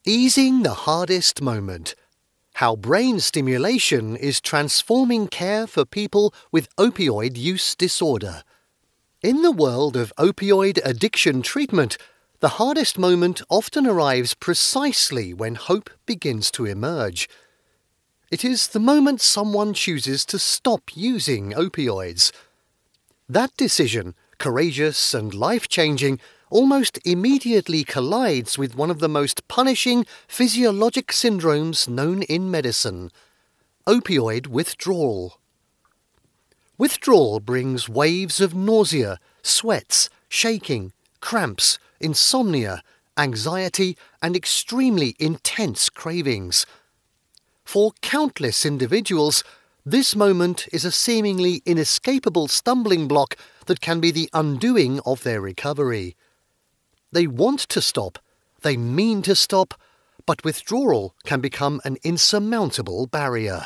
Easing the hardest moment. How brain stimulation is transforming care for people with opioid use disorder. In the world of opioid addiction treatment, the hardest moment often arrives precisely when hope begins to emerge. It is the moment someone chooses to stop using opioids. That decision, courageous and life-changing, almost immediately collides with one of the most punishing physiologic syndromes known in medicine: opioid withdrawal. Withdrawal brings waves of nausea, sweats, shaking, cramps, insomnia, anxiety, and extremely intense cravings. For countless individuals, this moment is a seemingly inescapable stumbling block that can be the undoing of their recovery. They want to stop, they mean to stop, but withdrawal can become an insurmountable barrier.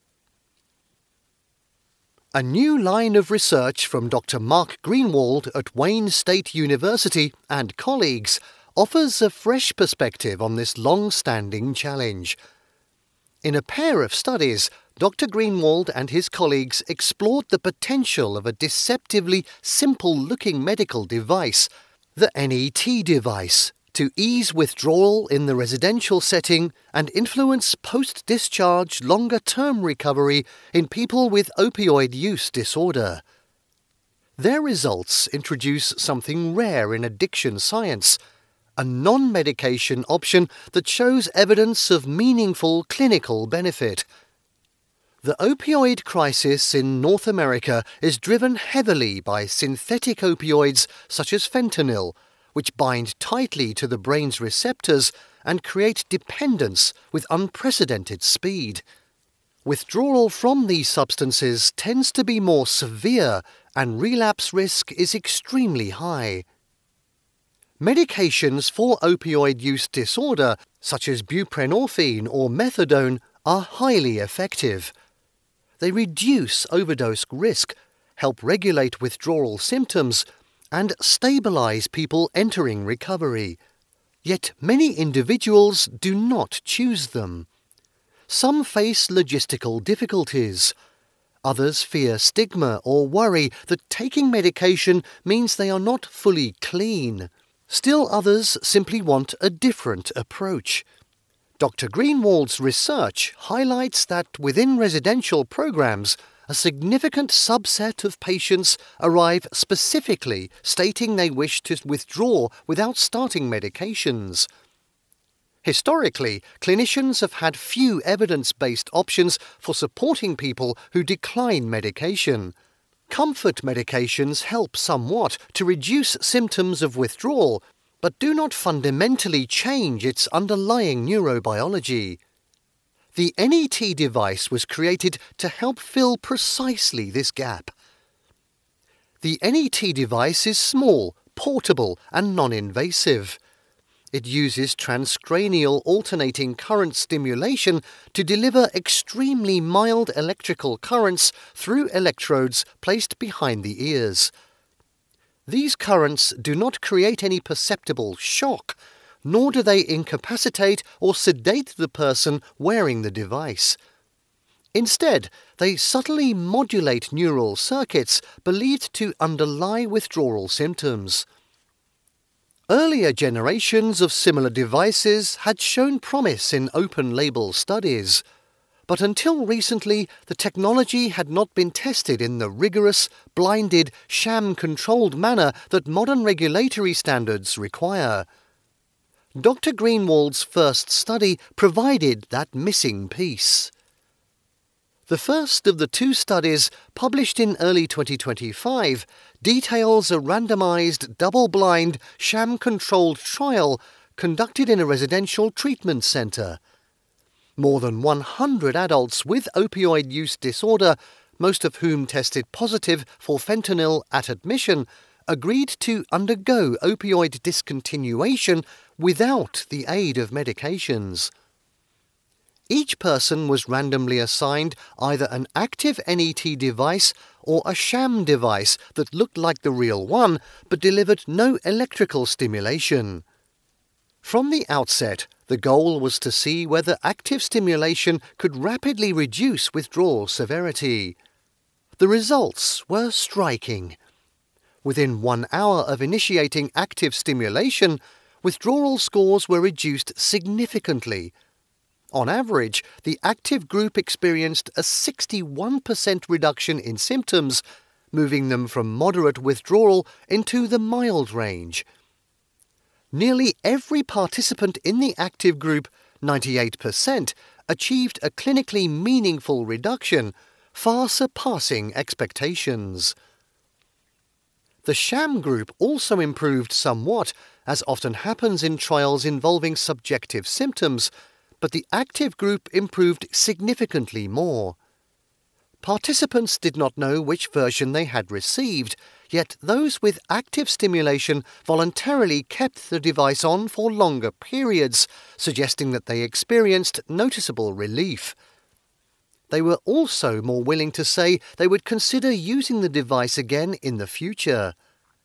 A new line of research from Dr. Mark Greenwald at Wayne State University and colleagues offers a fresh perspective on this long-standing challenge. In a pair of studies, Dr. Greenwald and his colleagues explored the potential of a deceptively simple-looking medical device, the NET device, to ease withdrawal in the residential setting and influence post-discharge longer-term recovery in people with opioid use disorder. Their results introduce something rare in addiction science: a non-medication option that shows evidence of meaningful clinical benefit. The opioid crisis in North America is driven heavily by synthetic opioids such as fentanyl, which bind tightly to the brain's receptors and create dependence with unprecedented speed. Withdrawal from these substances tends to be more severe, and relapse risk is extremely high. Medications for opioid use disorder, such as buprenorphine or methadone, are highly effective. They reduce overdose risk, help regulate withdrawal symptoms, and stabilize people entering recovery. Yet many individuals do not choose them. Some face logistical difficulties. Others fear stigma or worry that taking medication means they are not fully clean. Still others simply want a different approach. Dr. Greenwald's research highlights that within residential programs, a significant subset of patients arrive specifically stating they wish to withdraw without starting medications. Historically, clinicians have had few evidence-based options for supporting people who decline medication. Comfort medications help somewhat to reduce symptoms of withdrawal, but do not fundamentally change its underlying neurobiology. The NET device was created to help fill precisely this gap. The NET device is small, portable, and non-invasive. It uses transcranial alternating current stimulation to deliver extremely mild electrical currents through electrodes placed behind the ears. These currents do not create any perceptible shock, nor do they incapacitate or sedate the person wearing the device. Instead, they subtly modulate neural circuits believed to underlie withdrawal symptoms. Earlier generations of similar devices had shown promise in open-label studies, but until recently the technology had not been tested in the rigorous, blinded, sham-controlled manner that modern regulatory standards require. Dr. Greenwald's first study provided that missing piece. The first of the two studies, published in early 2025, details a randomized, double-blind, sham-controlled trial conducted in a residential treatment center. More than 100 adults with opioid use disorder, most of whom tested positive for fentanyl at admission, agreed to undergo opioid discontinuation without the aid of medications. Each person was randomly assigned either an active NET device or a sham device that looked like the real one but delivered no electrical stimulation. From the outset, The goal was to see whether active stimulation could rapidly reduce withdrawal severity. The results were striking. Within 1 hour of initiating active stimulation, withdrawal scores were reduced significantly. On average, the active group experienced a 61% reduction in symptoms, moving them from moderate withdrawal into the mild range. Nearly every participant in the active group, 98%, achieved a clinically meaningful reduction, far surpassing expectations. The sham group also improved somewhat, as often happens in trials involving subjective symptoms, but the active group improved significantly more. Participants did not know which version they had received, yet those with active stimulation voluntarily kept the device on for longer periods, suggesting that they experienced noticeable relief. They were also more willing to say they would consider using the device again in the future.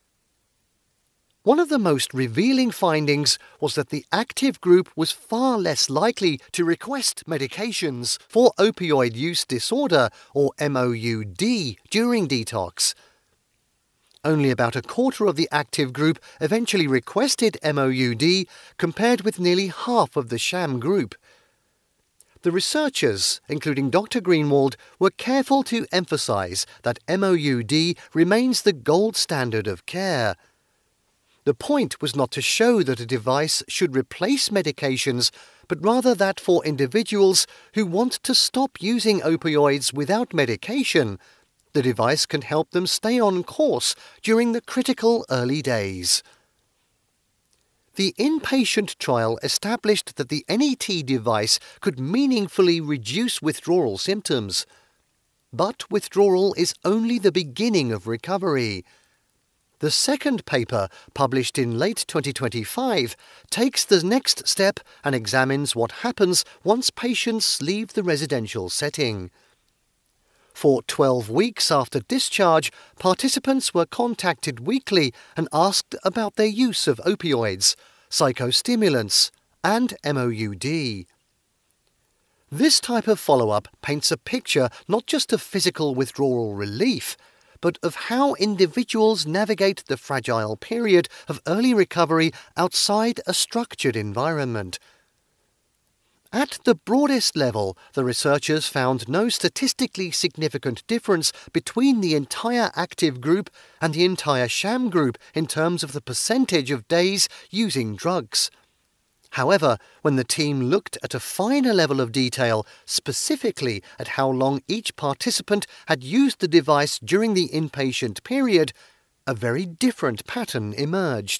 One of the most revealing findings was that the active group was far less likely to request medications for opioid use disorder, or MOUD, during detox. Only about a quarter of the active group eventually requested MOUD, compared with nearly half of the sham group. The researchers, including Dr. Greenwald, were careful to emphasize that MOUD remains the gold standard of care. The point was not to show that a device should replace medications, but rather that for individuals who want to stop using opioids without medication, the device can help them stay on course during the critical early days. The inpatient trial established that the NET device could meaningfully reduce withdrawal symptoms. But withdrawal is only the beginning of recovery. The second paper, published in late 2025, takes the next step and examines what happens once patients leave the residential setting. For 12 weeks after discharge, participants were contacted weekly and asked about their use of opioids, psychostimulants, and MOUD. This type of follow-up paints a picture not just of physical withdrawal relief, but of how individuals navigate the fragile period of early recovery outside a structured environment. At the broadest level, the researchers found no statistically significant difference between the entire active group and the entire sham group in terms of the percentage of days using drugs. However, when the team looked at a finer level of detail, specifically at how long each participant had used the device during the inpatient period, a very different pattern emerged.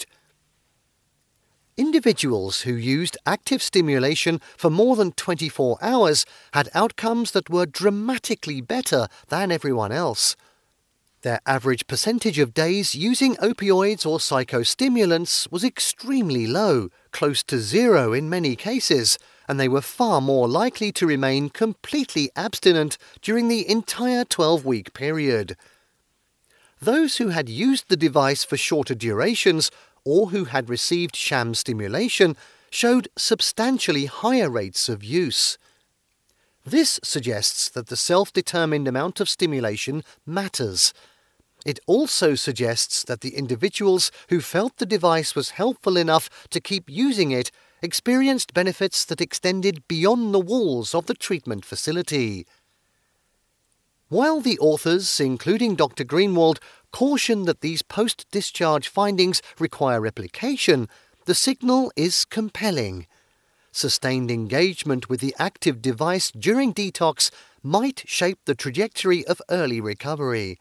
Individuals who used active stimulation for more than 24 hours had outcomes that were dramatically better than everyone else. Their average percentage of days using opioids or psychostimulants was extremely low, close to zero in many cases, and they were far more likely to remain completely abstinent during the entire 12-week period. Those who had used the device for shorter durations or who had received sham stimulation showed substantially higher rates of use. This suggests that the self-determined amount of stimulation matters. It also suggests that the individuals who felt the device was helpful enough to keep using it experienced benefits that extended beyond the walls of the treatment facility. While the authors, including Dr. Greenwald, caution that these post-discharge findings require replication, the signal is compelling. Sustained engagement with the active device during detox might shape the trajectory of early recovery.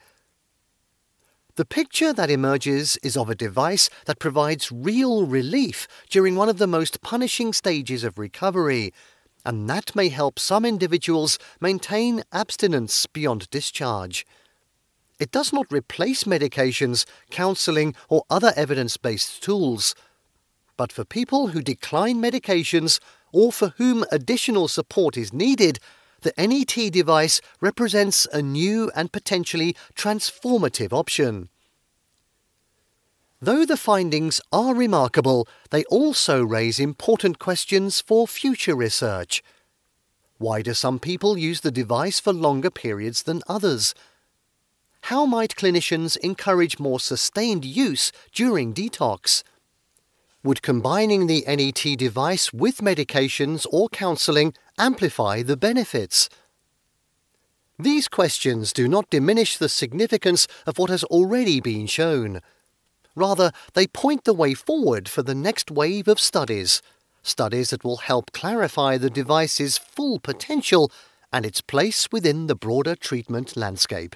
The picture that emerges is of a device that provides real relief during one of the most punishing stages of recovery, and that may help some individuals maintain abstinence beyond discharge. It does not replace medications, counseling, or other evidence-based tools. But for people who decline medications or for whom additional support is needed, the NET device represents a new and potentially transformative option. Though the findings are remarkable, they also raise important questions for future research. Why do some people use the device for longer periods than others? How might clinicians encourage more sustained use during detox? Would combining the NET device with medications or counselling amplify the benefits? These questions do not diminish the significance of what has already been shown. Rather, they point the way forward for the next wave of studies that will help clarify the device's full potential and its place within the broader treatment landscape.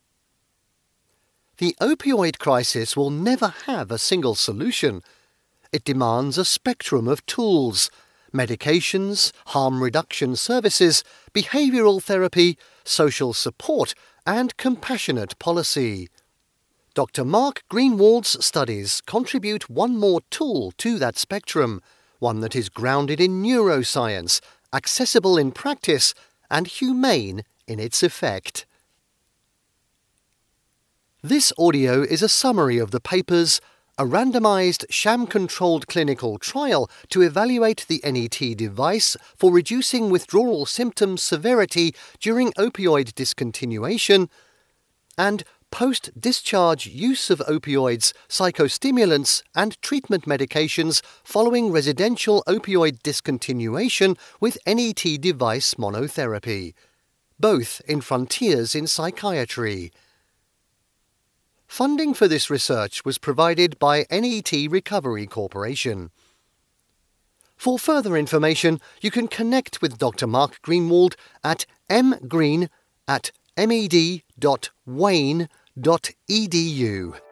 The opioid crisis will never have a single solution. It demands a spectrum of tools, medications, harm reduction services, behavioural therapy, social support, and compassionate policy. Dr. Mark Greenwald's studies contribute one more tool to that spectrum, one that is grounded in neuroscience, accessible in practice, and humane in its effect. This audio is a summary of the papers A randomized sham-controlled clinical trial to evaluate the NET device for reducing withdrawal symptom severity during opioid discontinuation, and post-discharge use of opioids, psychostimulants, and treatment medications following residential opioid discontinuation with NET device monotherapy, both in Frontiers in Psychiatry. Funding for this research was provided by NET Recovery Corporation. For further information, you can connect with Dr. Mark Greenwald at mgreen@med.wayne.edu.